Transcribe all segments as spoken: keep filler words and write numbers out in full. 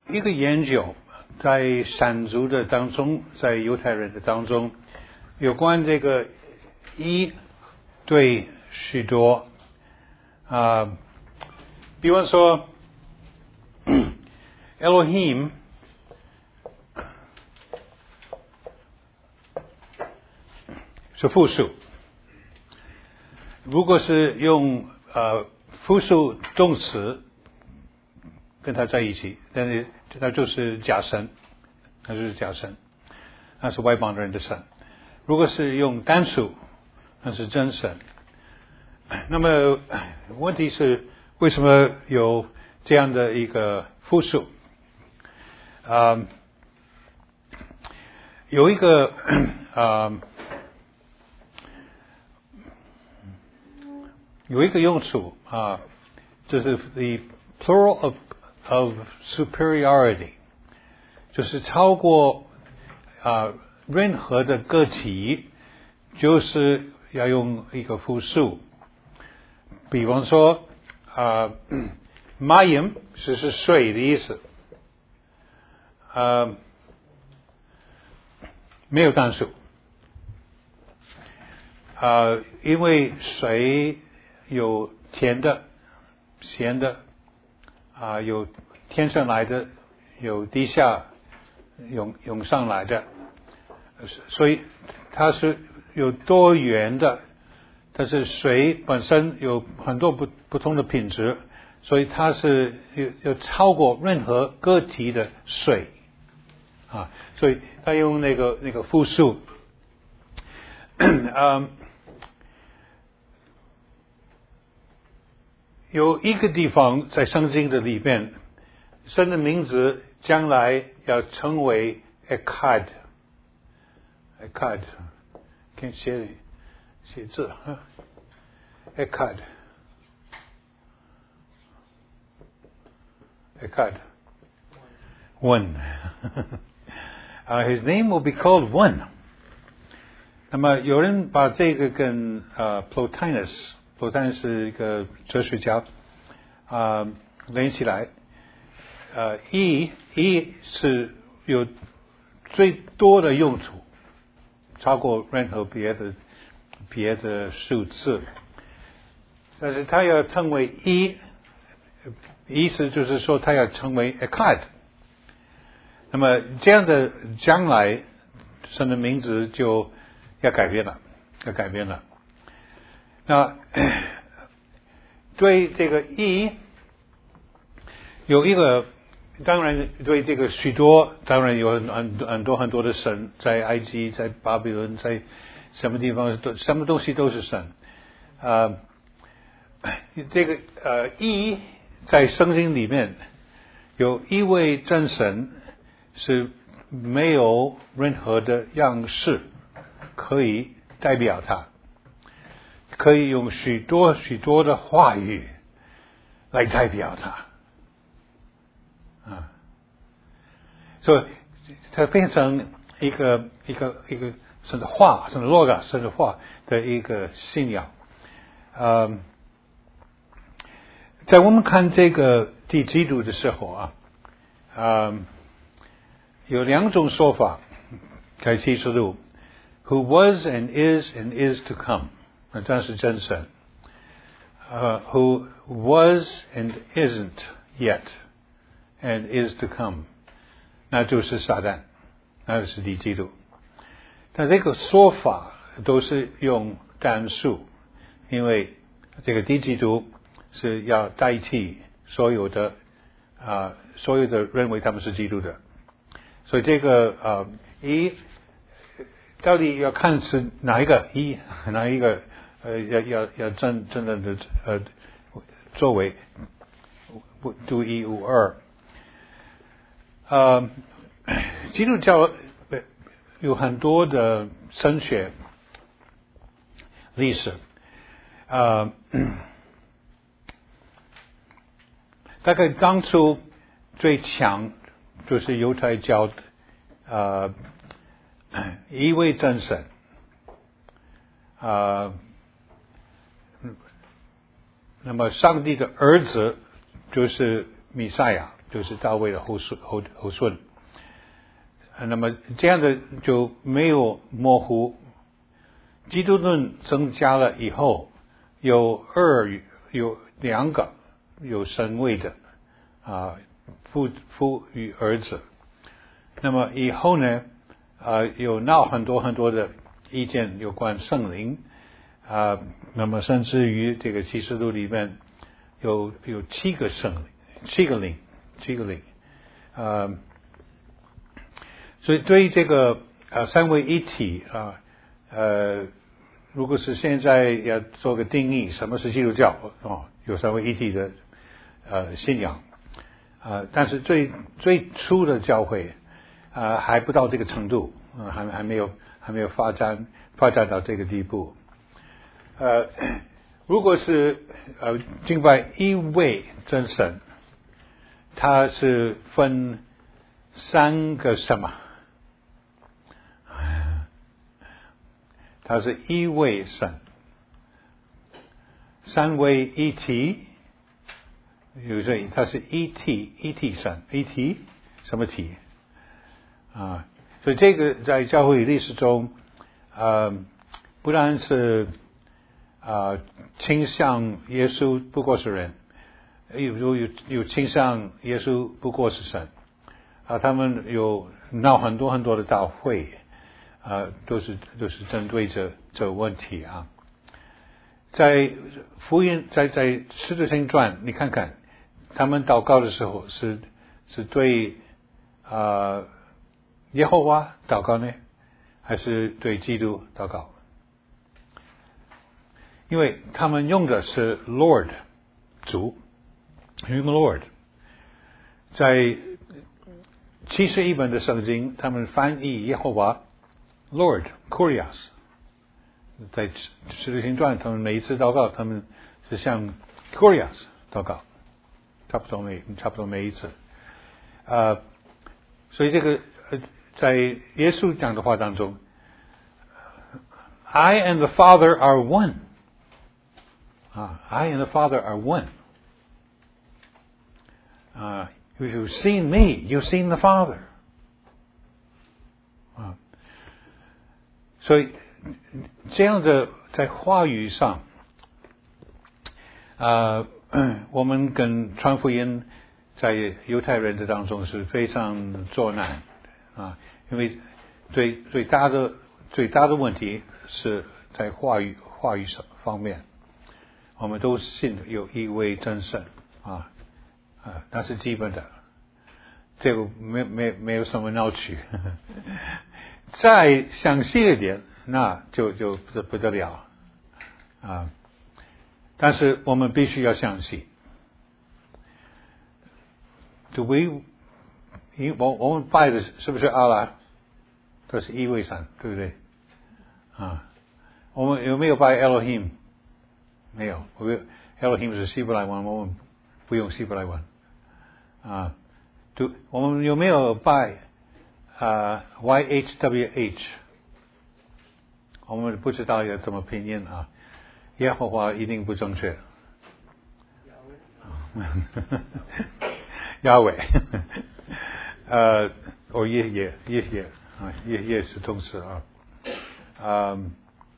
一个研究在闪族的当中，在犹太人的当中，有关这个一对许多啊、呃，比方说 Elohim 是复数，如果是用呃复数动词跟它在一起，但是它就是假神，它就是假神，那是外邦人的神。如果是用单数，那是真神。那么问题是为什么有这样的一个复数？啊、呃，有一个啊、呃，有一个用处啊，就是 the plural of of superiority， 就是超过啊任何的个体，就是要用一个复数。比方说啊 mayim 是是水的意思，呃没有单数，啊、呃、因为水有甜的、咸的，啊、呃、有天上来的，有地下涌涌上来的，所以它是有多元的。但是水本身有很多不不同的品质，所以它是有有超过任何个体的水啊，所以它用那个那个复数，嗯，有一个地方在圣经的里面，神的名字将来要成为 Echad，Echad， 可以写写字啊。Echad, Echad, one. uh, his name will be called one. 那么有人把这个跟呃 Plotinus, Plotinus 是一个哲学家啊、呃、连起来，呃一一是有最多的用处，超过任何别的别的数字。但是他要成为一，意思就是说他要成为 Echad。那么这样的将来，神的名字就要改变了，要改变了。那对这个一有一个，当然对这个许多，当然有很很多很多的神，在埃及，在巴比伦，在什么地方，什么东西都是神啊。呃这个呃，一在圣经里面有一位真神是没有任何的样式可以代表他，可以用许多许多的话语来代表他啊，所以它变成一个一个一个神的话，神的 logos， 神的话的一个信仰，嗯。在我们看这个第基督的时候啊，呃，有两种说法，在启示录 ，Who was and is and is to come， 那这是真神。呃 ，Who was and isn't yet and is to come， 那就是撒旦，那是第基督。但这个说法都是用单数，因为这个第基督是要代替所有的啊、呃，所有的认为他们是基督的，所以这个呃一到底要看是哪一个一，哪一个呃要要要真真正的呃作为独一无二。呃，基督教有很多的神学历史，呃。大概当初最强就是犹太教的呃一位真神，呃，那么上帝的儿子就是弥赛亚， 就是大卫的后顺后后顺。那么这样的就没有模糊。基督论增加了以后，有二有两个有神位的啊，父父与儿子。那么以后呢，啊有闹很多很多的意见有关圣灵啊，那么甚至于这个启示录里面有有七个圣灵，七个灵，七个灵，啊，所以对于这个啊三位一体啊，呃。如果是现在要做个定义，什么是基督教？哦，有三位一体的呃信仰，啊、呃，但是最最初的教会啊、呃、还不到这个程度，呃、还还没有还没有发展发展到这个地步。呃，如果是呃敬拜一位真神，它是分三个什么？它是一位神，三位一体，有时它是一体一体神，一体什么体啊？所以这个在教会历史中，呃，不但是啊、呃、倾向耶稣不过是人，有有有倾向耶稣不过是神啊，他们有闹很多很多的大会。呃，都是都是针对这这个问题啊。在福音，在在使徒行传，你看看他们祷告的时候是是对啊、呃、耶和华祷告呢，还是对基督祷告？因为他们用的是 Lord 主，用 Lord。在七十一本的圣经，他们翻译耶和华。Lord, Kurios， 在使徒行传，他们每一次祷告，他们是向 Kurios 祷告，差不多每差不多每一次。呃，所以这个在耶稣讲的话当中 ，I and the Father are one。啊 ，I and the Father are one。啊 ，You've seen me, you've seen the Father。啊。所以这样的在话语上，啊、呃，我们跟传福音在犹太人的当中是非常作难啊，因为最最大的最大的问题是在话语话语上方面，我们都信有一位真神啊啊，那是基本的，这个没没没有什么闹区。再详细一点，那就就不不得了啊！但是我们必须要相信，就为我我们拜的是不是阿拉？都是一位神，对不对？啊，我们有没有拜 Elohim？ 没有，我们 Elohim 是希伯来文，我们不用希伯来文啊。就我们有没有拜？啊、uh, ，Y H W H， 我们不知道要怎么拼音啊，耶和华一定不正确。亚伟，呃，哦耶耶耶耶啊，耶耶是同时啊，嗯，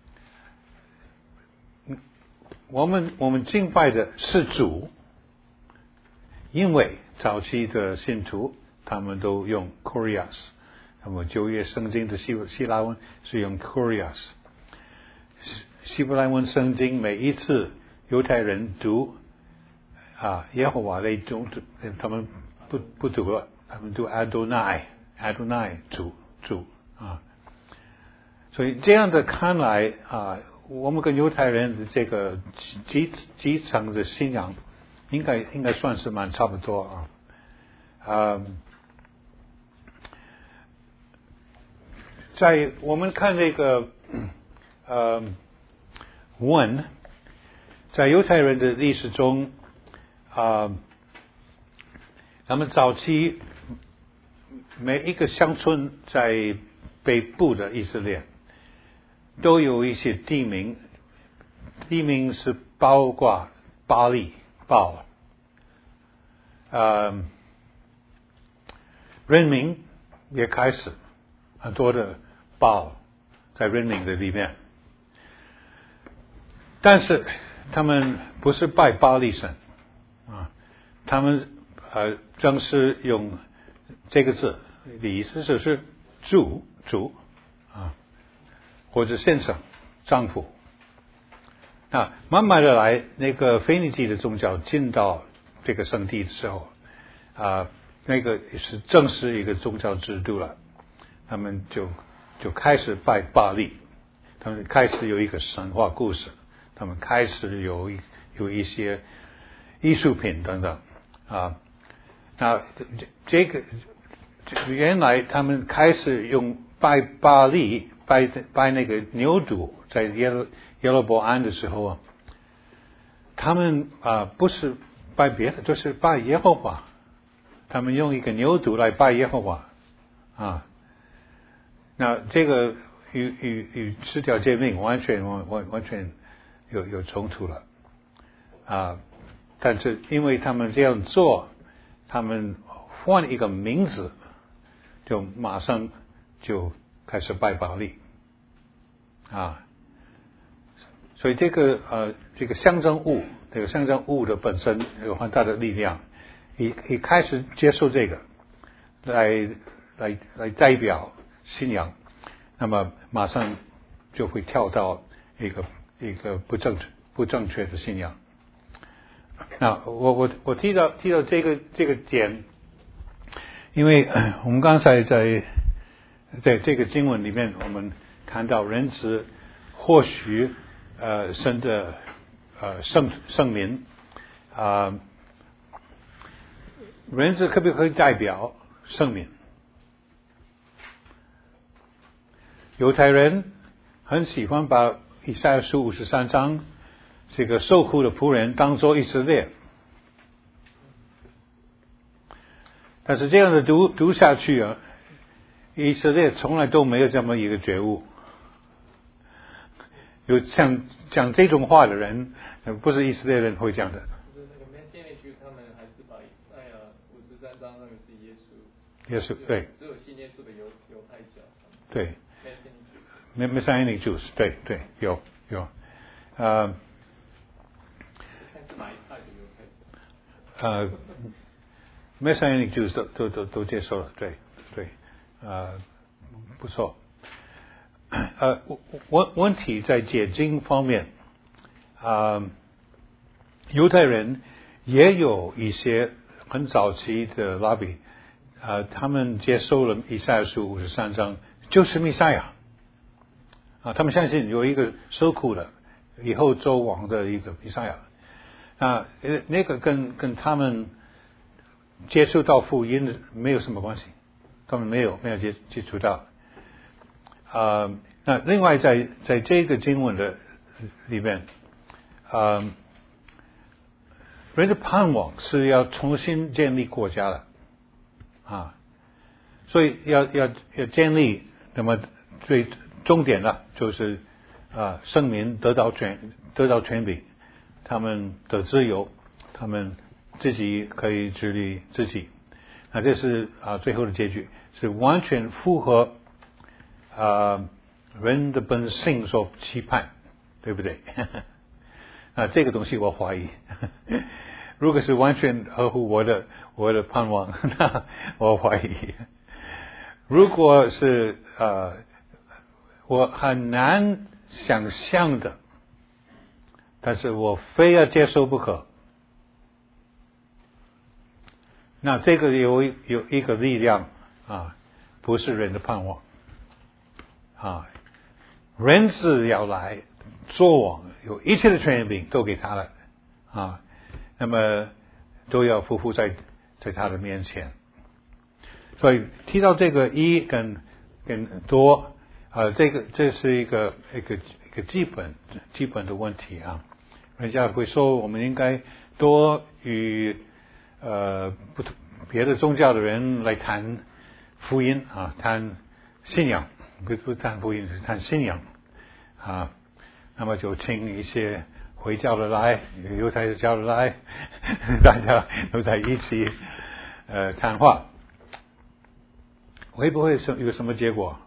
我们我们敬拜的是主，因为早期的信徒他们都用 Kurios。那么旧约圣经的希希腊文是用 Kurios， 希伯来文圣经每一次犹太人读啊耶和华they don't，他们不不读，他们读 Adonai Adonai 主主啊，所以这样的看来啊，我们跟犹太人的这个基基层的信仰应该应该算是蛮差不多啊，嗯。在我们看这个呃文，在犹太人的历史中啊、呃，他们早期每一个乡村在北部的以色列都有一些地名，地名是包括巴利鲍，呃， 人民也开始很多的报在人民的里面，但是他们不是拜巴力神啊，他们呃正是用这个字的意思就是主主啊，或者先生丈夫。那慢慢的来，那个腓尼基的宗教进到这个圣地的时候啊，那个是正式一个宗教制度了，他们就就开始拜巴力，他们开始有一个神话故事，他们开始有一有一些艺术品等等啊。那这个原来他们开始用拜巴力，拜拜那个牛犊，在耶路耶路伯安的时候啊，他们啊不是拜别的，就是拜耶和华。他们用一个牛犊来拜耶和华啊，那这个与与与十条诫命完全完完完全有有冲突了啊！但是因为他们这样做，他们换一个名字，就马上就开始拜巴力啊！所以这个呃这个象征物，这个象征物的本身有很大的力量。一一开始接受这个，来来来代表信仰，那么马上就会跳到一个一个不正不正确的信仰。那我我我提到提到这个这个点，因为我们刚才在在这个经文里面，我们看到人子或许呃神的呃圣圣民啊。呃人子可不可以代表圣民？犹太人很喜欢把以赛亚书五十三章这个受苦的仆人当作以色列，但是这样的读读下去啊，以色列从来都没有这么一个觉悟。有像讲这种话的人，不是以色列人会讲的。耶稣对， 只有信耶稣的犹犹太教。 对 ，Messianic Jews， 对对，有有，呃， 看是哪一派的犹太教？ 呃 ，Messianic Jews 都都都都接受了，对对，呃，不错。呃，问问题在解经方面，啊、呃，犹太人也有一些很早期的拉比。啊，他们接受了以赛亚书五十三章，就是弥赛亚啊，他们相信有一个受苦的以后做王的一个弥赛亚啊，那个跟跟他们接触到福音的没有什么关系，他们没有没有接接触到啊。那另外在在这个经文的里面啊，人的盼望是要重新建立国家的。啊，所以要要要建立，那么最重点的就是啊，圣民得到权得到权柄，他们的自由，他们自己可以治理自己。那这是啊最后的结局，是完全符合啊人的本性所期盼，对不对？啊，这个东西我怀疑。如果是完全合乎我的我的盼望，那我怀疑。如果是呃，我很难想象的，但是我非要接受不可，那这个有有一个力量啊，不是人的盼望啊，人是要来做王，有一切的权柄都给他了啊。那么都要匍匐在在他的面前，所以提到这个一跟跟多，呃，这个这是一个一个一个基本基本的问题啊。人家会说我们应该多与呃不别的宗教的人来谈福音啊，谈信仰，不不谈福音是谈信仰啊。那么就请一些回教的来，犹太教的来，大家都在一起呃谈话。 会不会有有什么结果？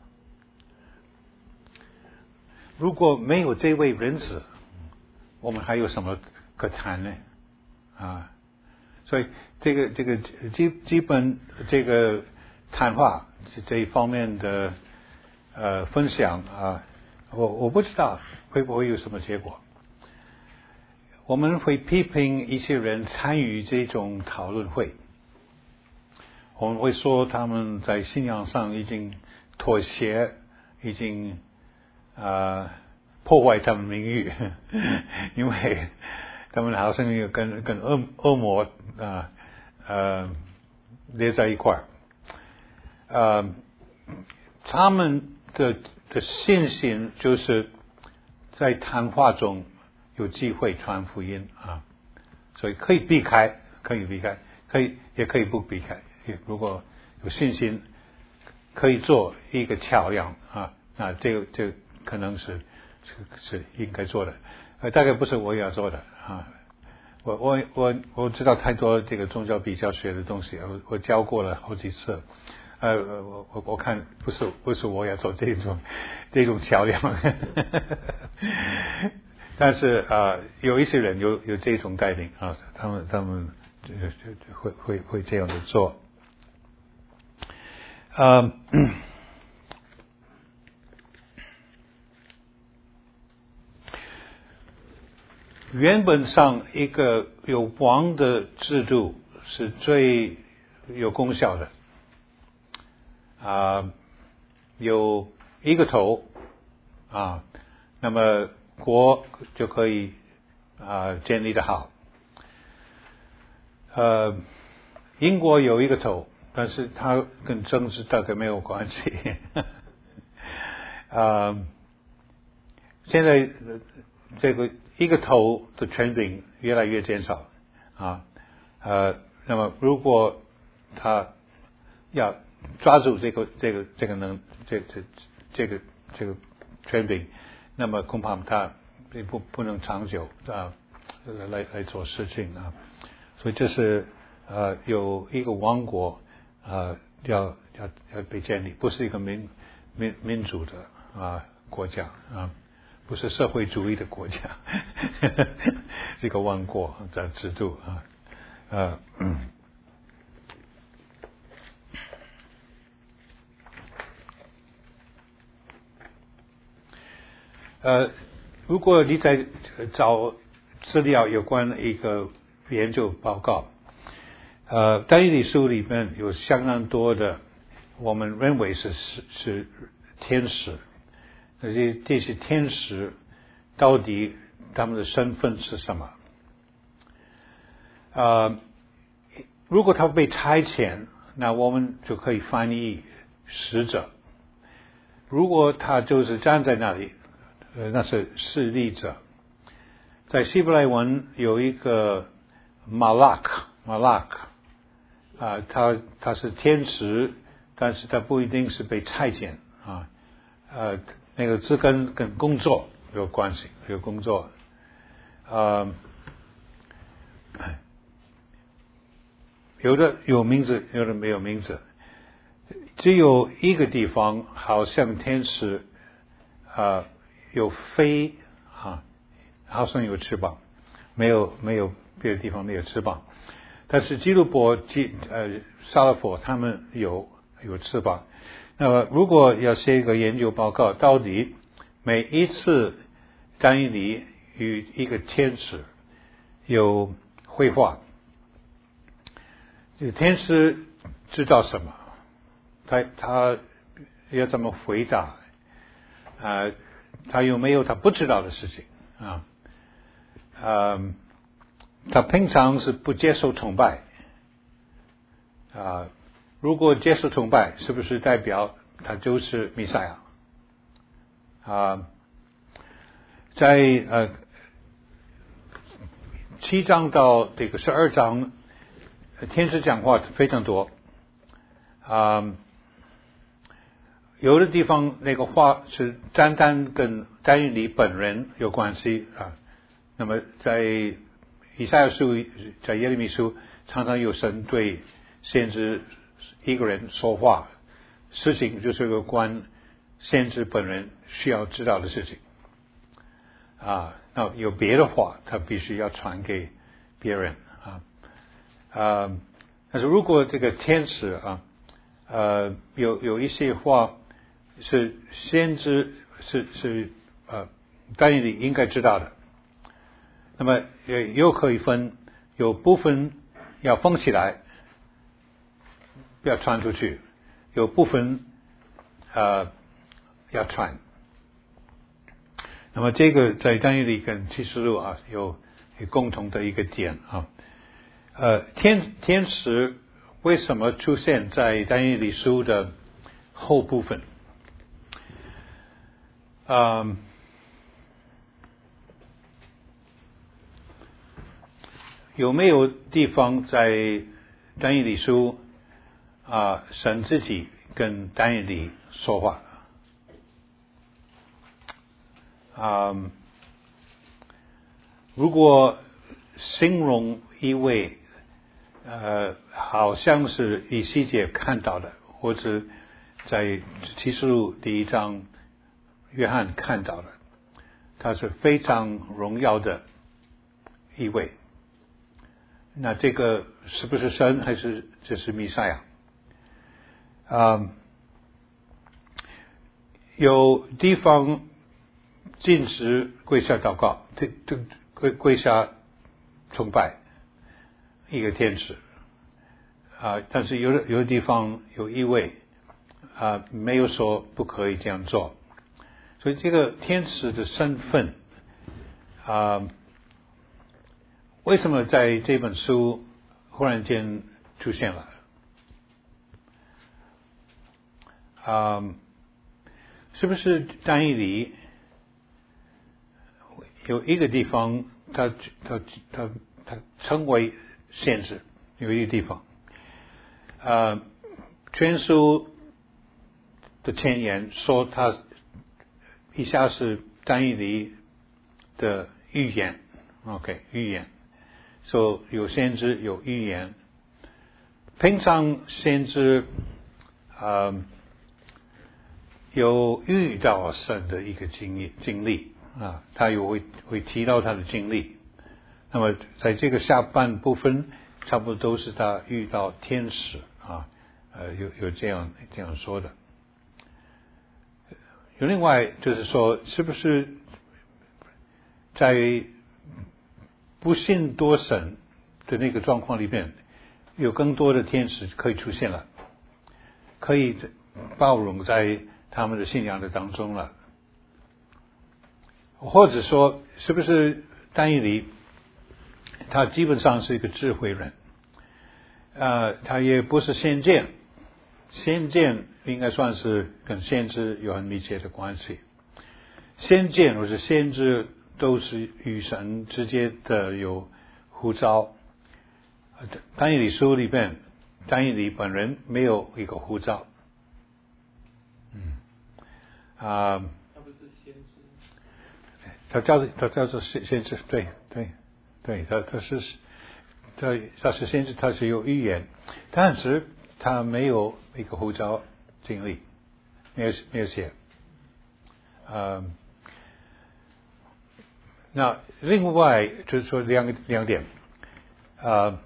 如果没有这位人子，我们还有什么可谈呢？啊，所以这个这个基基本这个谈话这一方面的呃分享啊，我我不知道会不会有什么结果。我们会批评一些人参与这种讨论会，我们会说他们在信仰上已经妥协，已经呃破坏他们名誉，因为他们好像有跟跟恶恶魔啊呃连在一块儿，呃他们的的信心就是在谈话中有机会传福音啊，所以可以避开，可以避开，可以也可以不避开。如果有信心，可以做一个桥梁啊，那这个这个可能是是是应该做的，呃，大概不是我要做的啊。我我我我知道太多这个宗教比较学的东西，我我教过了好几次。呃，我我我看不是不是我要做这种这种桥梁，但是啊、呃，有一些人有有这种带领啊，他们他们就就就会会会这样的做。呃，原本上一个有王的制度是最有功效的。啊、呃，有一个头啊，那么国就可以啊、呃、建立的好。呃，英国有一个头，但是它跟政治大概没有关系。啊、呃，现在这个一个头的权柄越来越减少啊，呃，那么如果他要抓住这个这个这个能这这这个这个权柄，那么恐怕他不不能长久啊来来做事情啊，所以这是呃有一个王国啊要要要被建立，不是一个民民民主的啊国家啊，不是社会主义的国家，这个王国的制度啊呃嗯。呃，如果你在找资料有关一个研究报告，呃，但以理书里面有相当多的我们认为是是是天使，那些这些天使到底他们的身份是什么？呃，如果他被差遣，那我们就可以翻译使者；如果他就是站在那里。呃，那是示例者，在希伯来文有一个马拉克，马拉克啊，他他是天使，但是他不一定是被差遣啊，呃，那个字跟跟工作有关系，有工作，呃，有的有名字，有的没有名字，只有一个地方好像天使啊。有飞啊，好像有翅膀，没有没有别的地方没有翅膀，但是基督伯基呃撒勒佛他们有有翅膀。那么如果要写一个研究报告，到底每一次但以理与一个天使有会话，这个天使知道什么？他他要怎么回答？啊、呃？他有没有他不知道的事情啊？呃，他平常是不接受崇拜啊。如果接受崇拜，是不是代表他就是弥赛亚啊？在呃七章到这个十二章，天使讲话非常多啊。有的地方那个话是单单跟但以理本人有关系啊，那么在以赛亚书、在耶利米书，常常有神对先知一个人说话， 事情就是有关先知本人需要知道的事情啊。那有别的话，他必须要传给别人啊。啊，但是如果这个天使啊，呃，有有一些话是先知是是呃，但以理应该知道的，那么也又可以分，有部分要封起来，不要传出去，有部分呃要传。那么这个在但以理跟启示录啊有有共同的一个点啊。呃，天天使为什么出现在但以理书的后部分？嗯，有没有地方在但以理书啊，神自己跟但以理说话？啊，如果形容一位呃，好像是以西结看到的，或者在启示录第一章约翰看到的，他是非常荣耀的一位。那这个是不是神，还是这是弥赛亚？啊，有地方禁止跪下祷告，跪跪下崇拜一个天使啊，但是有的有的地方有一位啊，没有说不可以这样做，所以这个天使的身份啊，为什么在这本书忽然间出现了？啊，是不是但以理有一个地方他他他他称为先知，有一个地方，呃，全书的前言说他以下是但以理的预言 ，OK， 预言，说、so, 有先知有预言，平常先知呃有遇到神的一个经历经历啊，他有会会提到他的经历。那么在这个下半部分，差不多都是他遇到天使啊，呃，有有这样这样说的。有另外就是说，是不是在不信多神的那个状况里面，有更多的天使可以出现了，可以包容在他们的信仰的当中了？或者说，是不是但以理他基本上是一个智慧人，呃，他也不是先见，先见应该算是跟先知有很密切的关系。先见或者先知都是与神之间的有呼召。但以理书里边，但以理本人没有一个呼召。嗯，啊、呃， 他不是先知， 他叫他叫做先先知，对对对，他他是他他是先知，他是有预言，但是他没有一个呼召经历，没有没有写。呃，那另外就是说两个两点，呃，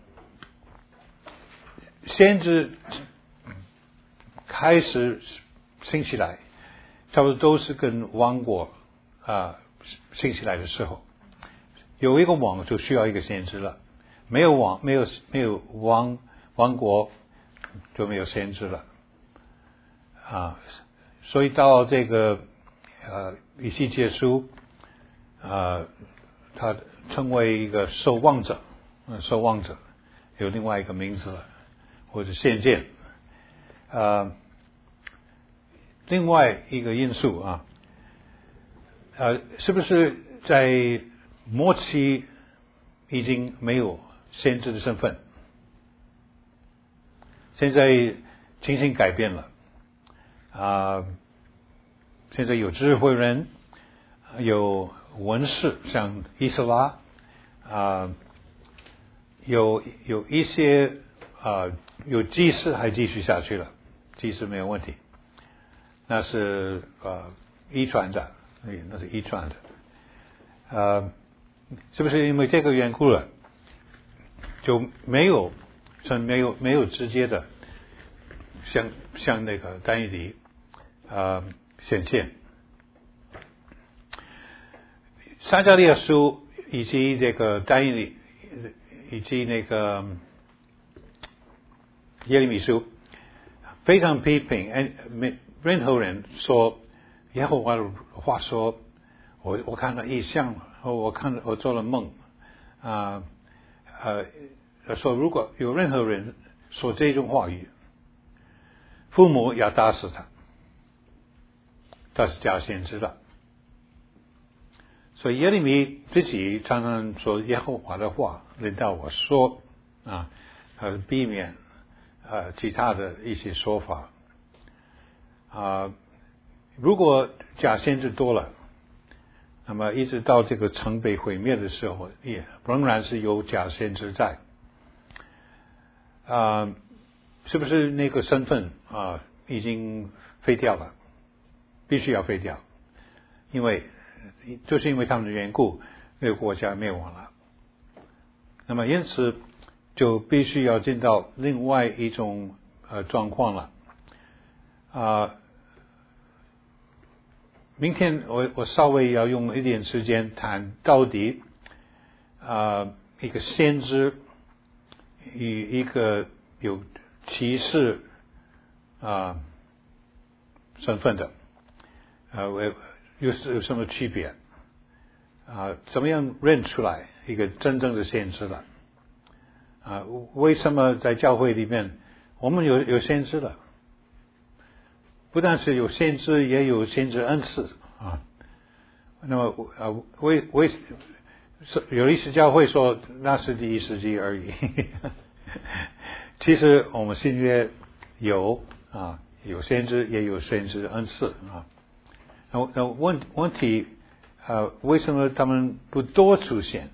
先知开始兴起来，差不多都是跟王国啊兴起来的时候，有一个王就需要一个先知了，没有王没有没有王王国就没有先知了啊，所以到这个呃以西结书啊，他成为一个守望者，嗯，守望者有另外一个名字了，或者先见。呃，另外一个因素啊，呃，是不是在末期已经没有先知的身份？现在情形改变了啊、呃，现在有智慧人，有文士，像以斯拉啊、呃，有有一些啊、呃，有祭司还继续下去了，祭司没有问题那是呃遗传的，那是遗传的，呃，是不是因为这个缘故了，就没有，是没有没有直接的，像像那个但以理呃显现，撒迦利亚书以及这个但以理以及那个耶利米书非常批评，任何人说耶和华的话说，我我看到异象了，我看到我做了梦啊呃说如果有任何人说这种话语，父母要打死他，他是假先知的。所以耶利米自己常常说耶和华的话临到我说啊，呃避免呃其他的一些说法啊。如果假先知多了，那么一直到这个城被毁灭的时候，也仍然是有假先知在啊。是不是那个身份啊已经废掉了？必须要废掉，因为就是因为他们的缘故，那个国家灭亡了。那么因此就必须要进到另外一种呃状况了啊。明天我我稍微要用一点时间谈到底啊一个先知与一个有歧视啊身份的呃有有什么区别啊？怎么样认出来一个真正的先知了啊？为什么在教会里面我们有有先知了？不但是有先知，也有先知恩赐啊。那么呃，为为有历史教会说那是第一世纪而已。其实我们新约有啊，有先知，也有先知恩赐啊。那那问问题呃，为什么他们不多出现？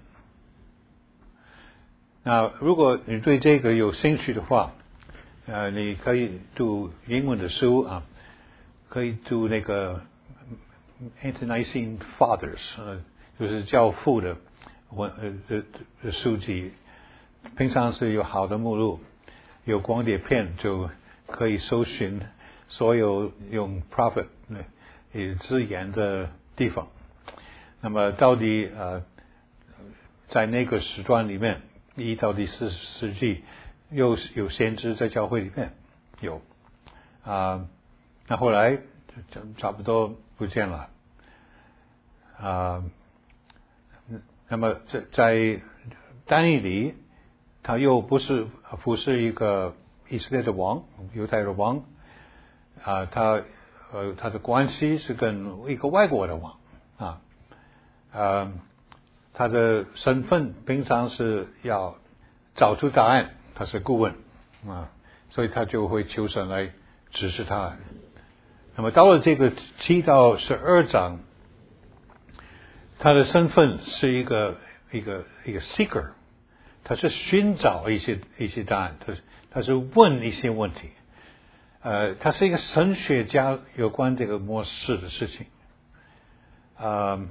那如果你对这个有兴趣的话，呃，你可以读英文的书啊。可以读那个 Ante-Nicene Fathers， 呃，就是教父的文呃的的书籍，平常是有好的目录，有光碟片就可以搜寻所有用 prophet 呃字眼的地方。那么到底呃在那个时段里面，一到第四世纪又有先知在教会里面有啊。那后来就差不多不见了啊。那么在在但以理，他又不是不是一个以色列的王，犹太的王啊，他呃他的关系是跟一个外国的王啊，呃，他的身份平常是要找出答案，他是顾问啊，所以他就会求神来指示他。那么到了这个七到十二章，他的身份是一个一个一个 seeker， 他是寻找一些一些答案，他他是问一些问题，呃，他是一个神学家，有关这个末世的事情，呃，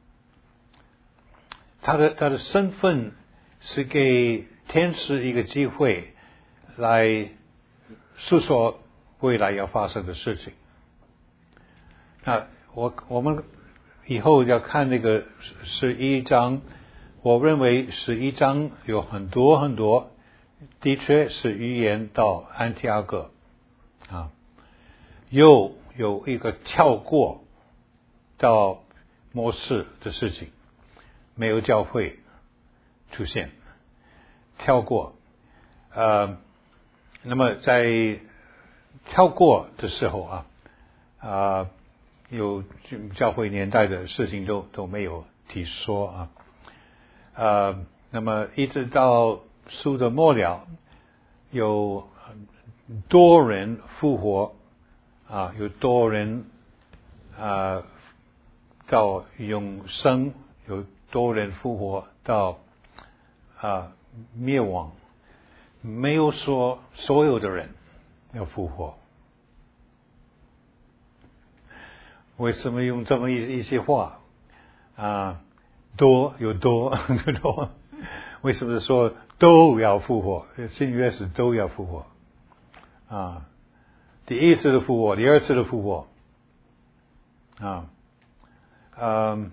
他的他的身份是给天使一个机会来诉说未来要发生的事情。那我我们以后要看那个十一章，我认为十一章有很多很多，的确是预言到安提阿哥啊，又有一个跳过到末世的事情，没有教会出现，跳过，呃，那么在跳过的时候啊，啊、呃。有教会年代的事情都都没有提说啊，呃，那么一直到书的末了，有多人复活啊，有多人啊到永生，有多人复活到啊灭亡，没有说所有的人要复活。 为什么用这么一一些话啊？多有多多，为什么说都要复活？新约是都要复活啊！第一次的复活，第二次的复活啊，嗯，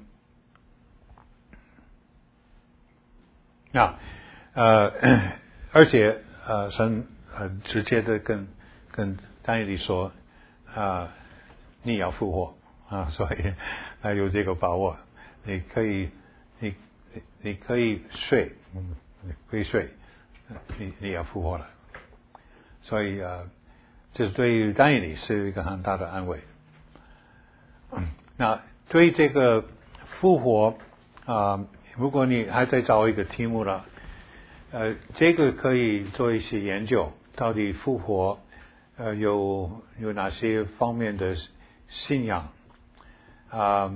那呃，而且呃，神呃直接的跟跟但以理说啊，你要复活啊，所以啊有这个把握，你可以你你你可以睡，嗯，你可以睡，你你要复活了，所以啊，这是对于但以理是一个很大的安慰。嗯，那对这个复活啊，如果你还在找一个题目了，呃，这个可以做一些研究，到底复活呃有有哪些方面的信仰啊？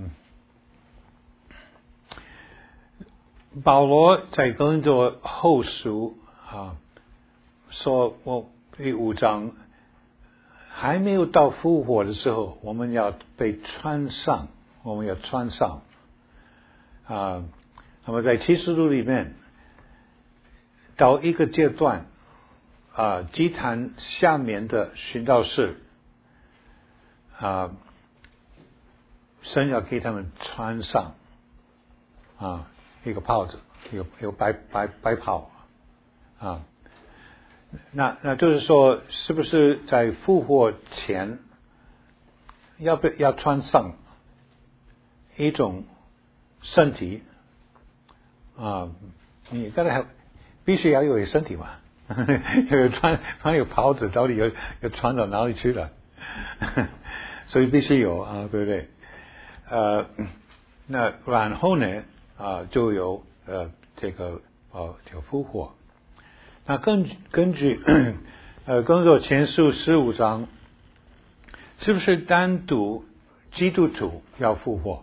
保罗在哥林多后书啊说，我第五章还没有到复活的时候，我们要被穿上，我们要穿上啊。那么在启示录里面，到一个阶段啊，祭坛下面的殉道士啊，神要给他们穿上啊一个袍子，一个一个白白白袍啊。那那就是说，是不是在复活前要不要穿上一种身体啊？你刚才必须要有身体嘛，有穿穿有袍子，到底有有穿到哪里去了？所以必须有啊，对不对？呃，那然后呢啊，就有呃这个呃就复活。那根据根据呃，工作前书十五章，是不是单独基督徒要复活？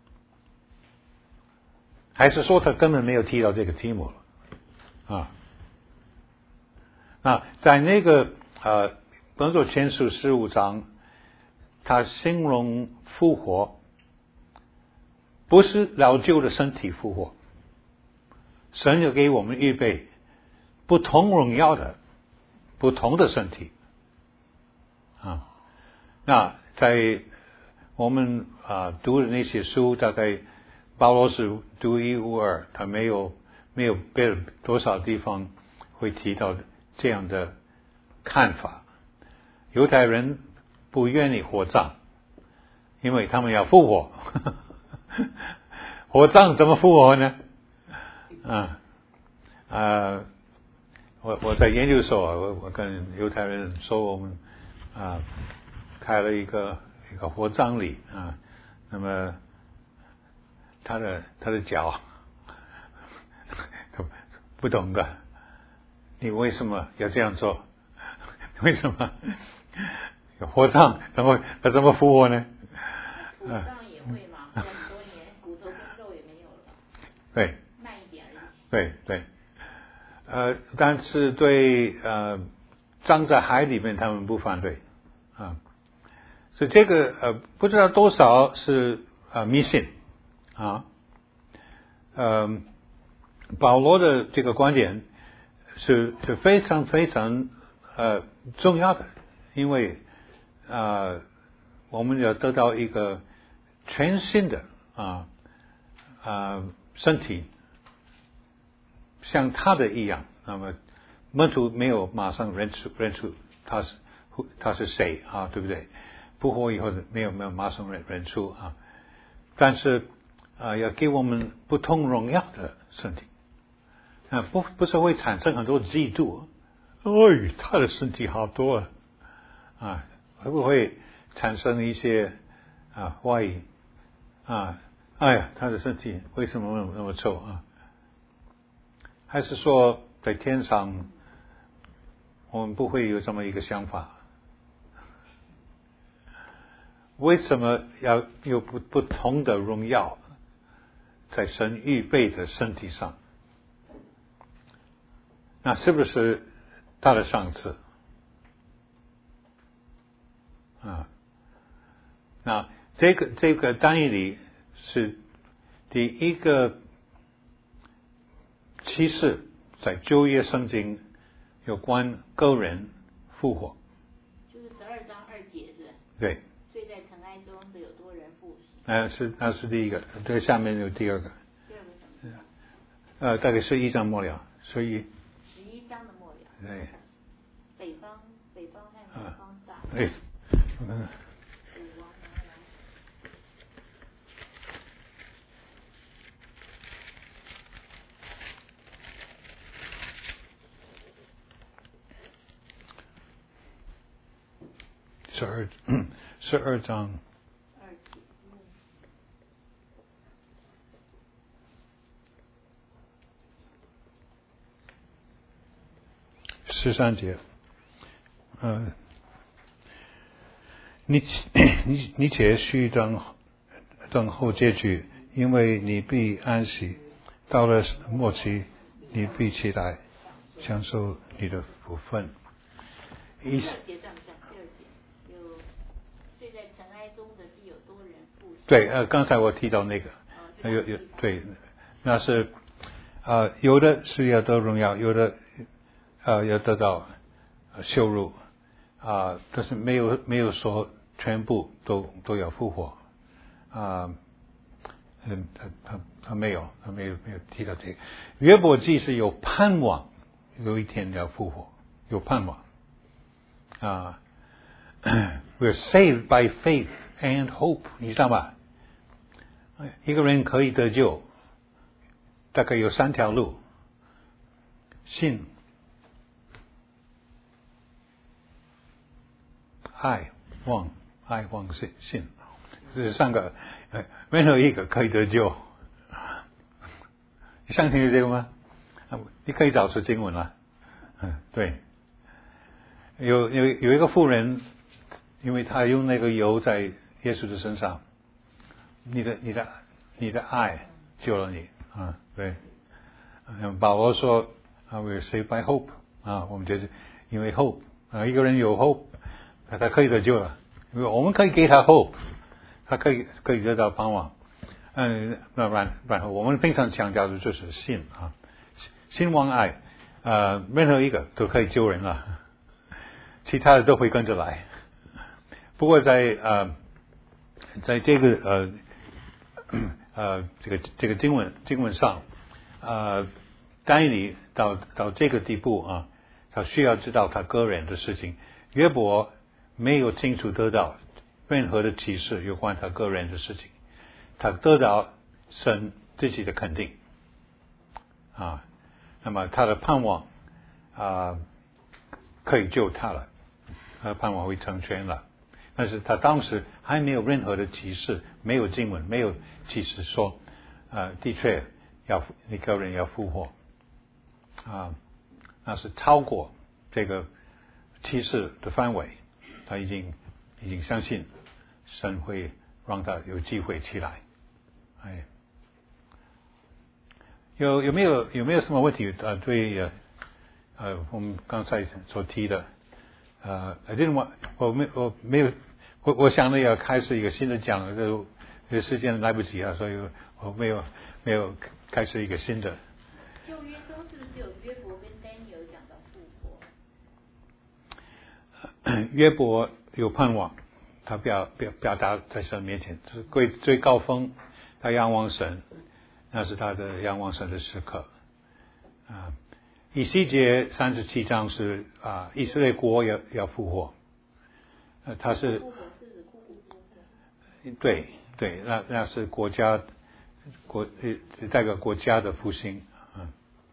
还是说他根本没有提到这个题目了啊？那在那个呃，工作前书十五章，他形容复活不是老旧的身体复活，神就给我们预备不同荣耀的不同的身体啊。那在我们啊读的那些书，大概保罗是独一无二，他没有没有别多少地方会提到这样的看法。犹太人不愿意火葬，因为他们要复活。火葬怎么复活呢？啊啊！我我在研究所，我我跟犹太人说，我们啊开了一个一个火葬礼啊，那么他的他的脚不懂的，你为什么要这样做？为什么火葬怎么他怎么复活呢？ 骨葬也会嘛，很多年骨头跟肉也没有了。 对， 慢一点而已。 对对。呃，但是对呃，葬在海里面，他们不反对啊。所以这个呃，不知道多少是呃迷信啊。呃，保罗的这个观点是是非常非常呃重要的，因为呃，我们要得到一个全新的啊啊身体。像他的一样，那么门徒没有马上认出认出他是他是谁啊，对不对？复活以后没有没有马上认认出啊，但是啊，要给我们不同荣耀的身体啊，不不是会产生很多嫉妒，哎，他的身体好多了啊，会不会产生一些啊怀疑啊？哎呀，他的身体为什么那么那么臭啊？还是说在天上我们不会有这么一个想法？为什么要有不不同的荣耀在神预备的身体上？那是不是他的赏赐啊？那这个这个但以理是第一个启示，在旧约圣经有关个人复活。 就是十二章二节是吧？ 对。 睡在尘埃中的有多人复醒。 呃，是那是第一个，这个下面有第二个。 第二个什么？ 呃，大概是一章末了，所以。 十一章的末了。 对。 北方，北方和南方大。 对。嗯。十二，十二章。十三节，呃，你你你且须等等候结局，因为你必安息，到了末期，你必期待享受你的福分。 第二节算不算？第二节有睡在尘埃中的必有多人复醒。 对，呃，刚才我提到那个，哦、有有对，那是呃有的是要得荣耀，有的。呃，要得到羞辱啊，但是没有没有说全部都都要复活啊，嗯，他他他没有，他没有没有提到这个。约伯记是有盼望，有一天要复活，有盼望啊。We're saved by faith and hope， 你知道吗？一个人可以得救，大概有三条路：信。爱望爱望信信，这是三个，呃，任何一个可以得救。你相信有这个吗？你可以找出经文了。嗯，对。有有有一个妇人，因为她用那个油在耶稣的身上，你的你的你的爱救了你啊，对。嗯，保罗说啊 ，we're saved by hope 啊，我们就是因为 hope 啊，一个人有 hope。他可以得救了，因为我们可以给他 hope， 他可以可以得到盼望。嗯，那然然后我们平常强调的就是信啊，信望爱，呃，任何一个都可以救人了，其他的都会跟着来。不过在呃，在这个呃呃这个这个经文经文上，呃，但以理到到这个地步啊，他需要知道他个人的事情。约伯没有清楚得到任何的启示有关他个人的事情，他得到神自己的肯定啊，那么他的盼望啊可以救他了，他的盼望会成全了，但是他当时还没有任何的启示，没有经文，没有启示说啊的确要你个人要复活啊，那是超过这个启示的范围。他已经已经相信神会让他有机会起来，哎，有有没有有没有什么问题？呃，对呃呃，我们刚才所提的，呃 ，I didn't want， 我没我没有我我想着要开始一个新的讲，这这个时间来不及啊，所以我没有没有开始一个新的。 旧约中是不是只有约伯跟丹尼尔讲到复活？ 约伯有盼望，他表表表达在神面前，这是最最高峰，他仰望神，那是他的仰望神的时刻啊。以西结三十七章是啊，以色列国要要复活，呃，他是对对，那那是国家国呃代表国家的复兴啊。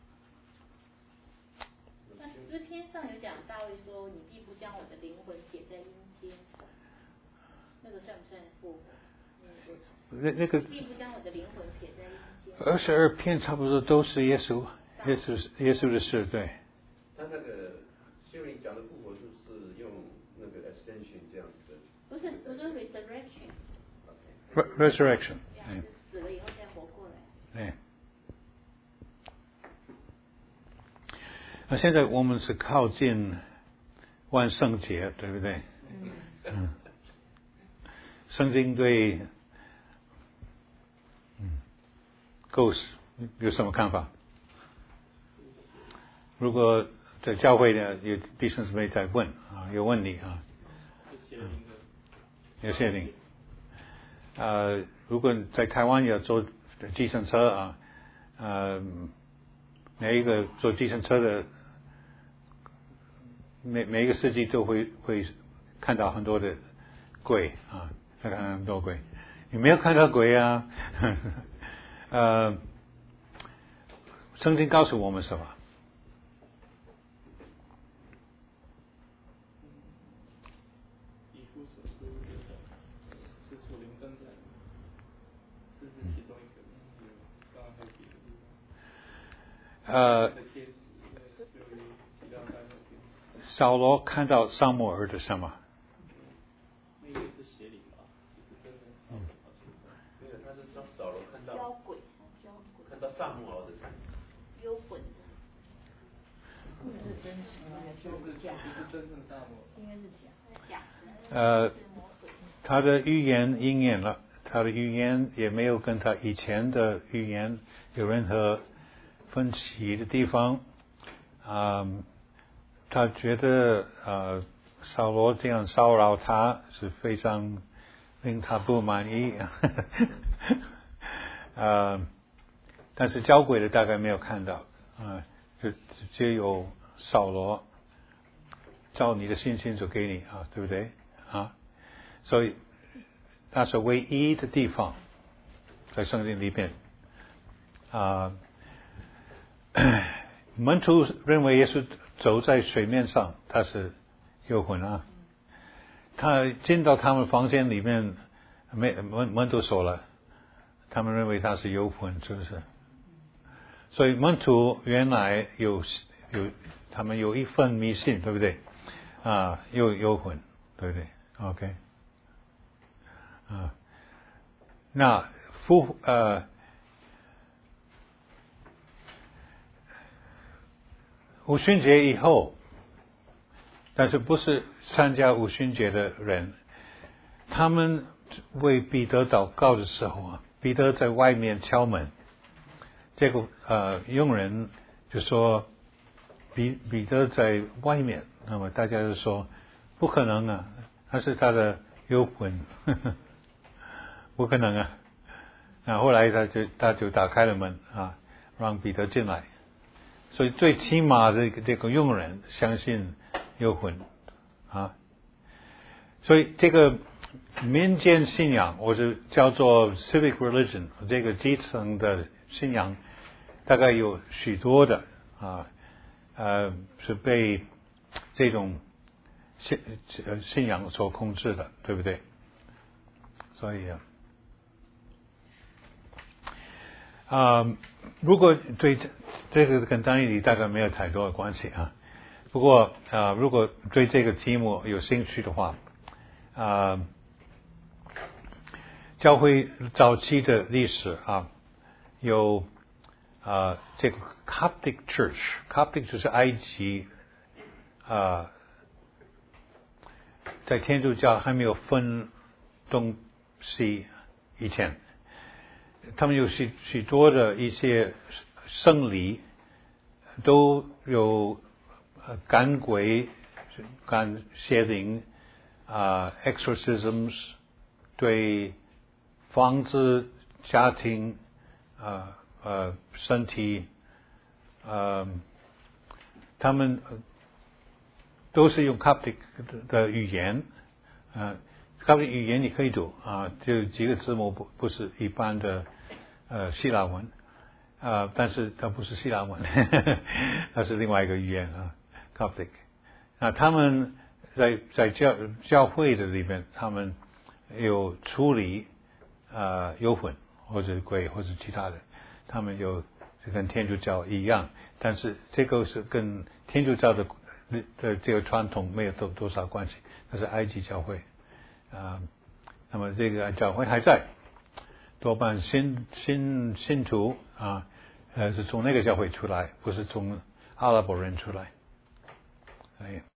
那诗篇上有讲大卫说：“你必不将我的灵魂撇在阴间。”那个算不算复活？ 那那个必不将我的灵魂撇在阴间。 二十二篇差不多都是耶稣，耶稣耶稣的事，对。 他那个修灵讲的复活就是用那个 extension 这样子的。 不是不是 resurrection。 resurrection， 嗯，死了以后再活过来。 对。那现在我们是靠近万圣节，对不对？嗯。 圣经对嗯 ghost 有什么看法？如果在教会呢，有弟兄姊妹在问啊，有问你啊，有些灵。呃，如果在台湾要坐计程车啊，呃，每一个坐计程车的每每一个司机都会会看到很多的鬼啊，看到很多鬼。你没有看到鬼啊？呃，圣经告诉我们什么？呃，扫罗看到撒母耳的什么？ 那个是邪灵吧？就是真的。嗯。没有，他是说扫罗看到妖鬼，妖鬼。 看到撒母耳的神。 幽魂。 应该是真实，就是假，不是真正撒母耳。应该是假，假的。 呃，他的预言应验了，他的预言也没有跟他以前的预言有任何分歧的地方。啊、嗯，他觉得呃，扫罗这样骚扰他是非常令他不满意。呃，但是交鬼的大概没有看到啊、呃，就只有扫罗照你的信心就给你啊，对不对啊？所以那是唯一的地方在圣经里面啊。门徒认为耶稣走在水面上，他是幽魂啊。他进到他们房间里面，门门门徒锁了，他们认为他是幽魂，是不是？所以门徒原来有有他们有一份迷信，对不对？啊，有幽魂，对不对 ？OK， 啊，那复呃。五旬节以后，但是不是参加五旬节的人，他们为彼得祷告的时候啊，彼得在外面敲门，这个呃佣人就说彼彼得在外面，那么大家就说不可能啊，他是他的幽魂，呵呵不可能啊。那后来他就他就打开了门啊，让彼得进来。所以最起码这个这个佣人相信幽魂啊，所以这个民间信仰或者叫做 civic religion 这个基层的信仰，大概有许多的啊呃是被这种信信仰所控制的，对不对？所以啊。啊、呃，如果对这这个跟单一理大概没有太多的关系啊。不过啊、呃，如果对这个题目有兴趣的话，啊、呃，教会早期的历史啊，有啊、呃、这个 Coptic Church，Coptic 就是埃及啊、呃，在天主教还没有分东西以前。他们有许许多的一些圣礼，都有赶鬼、赶邪灵啊 ，exorcisms， 对房子、家庭啊呃身体，呃，他们都是用 Coptic 的语言啊。Coptic 语言你可以读啊，就几个字母不不是一般的呃希腊文啊、呃，但是它不是希腊文，它是另外一个语言啊 Coptic。那他们在在教教会的里面，他们有处理啊幽魂或者鬼或者其他的，他们有就跟天主教一样，但是这个是跟天主教的的这个传统没有多多少关系，那是埃及教会。啊，那么这个教会还在，多半信信信徒啊，呃，是从那个教会出来，不是从阿拉伯人出来，哎。